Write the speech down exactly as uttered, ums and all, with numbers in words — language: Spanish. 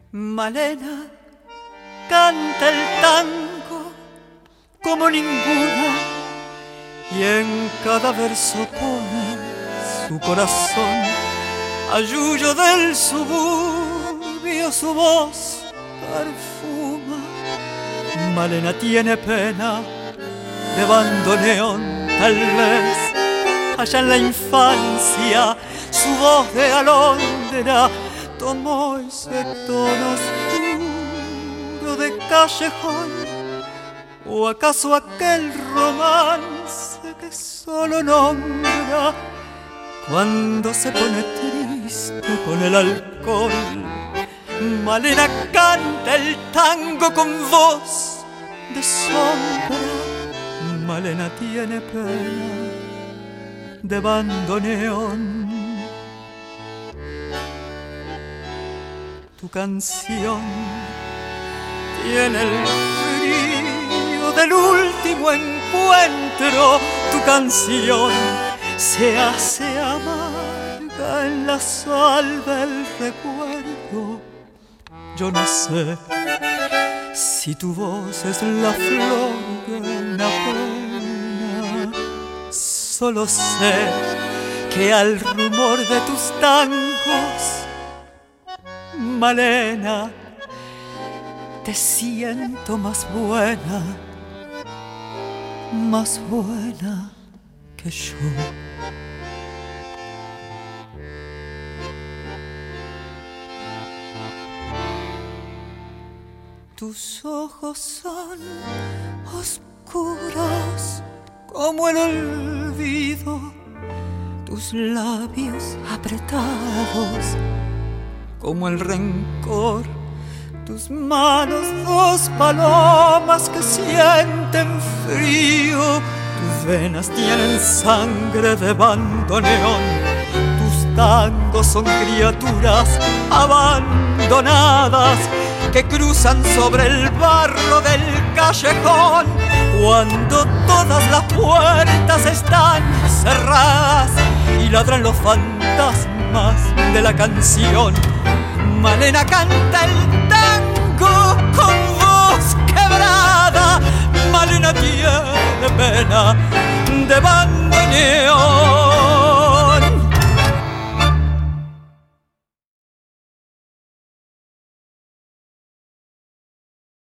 Malena canta el tango como ninguna y en cada verso pone su corazón. Ayuyo del suburbio su voz perfuma. Malena tiene pena de bandoneón, tal vez allá en la infancia su voz de alondra tomó ese tono oscuro de callejón, o acaso aquel romance que solo nombra cuando se pone triste con el alcohol. Malena canta el tango con voz de sombra. Malena tiene pena de bandoneón. Tu canción tiene el frío del último encuentro. Tu canción se hace amarga en la sal del recuerdo. Yo no sé si tu voz es la flor de una pena. Solo sé que al rumor de tus tangos, Malena, te siento más buena, más buena que yo. Tus ojos son oscuros como el olvido, tus labios apretados como el rencor, tus manos dos palomas que sienten frío, tus venas tienen sangre de bandoneón, tus tangos son criaturas abandonadas que cruzan sobre el barro del callejón cuando todas las puertas están cerradas y ladran los fantasmas de la canción. Malena canta el tango con voz quebrada. Malena tiene pena de bandoneón.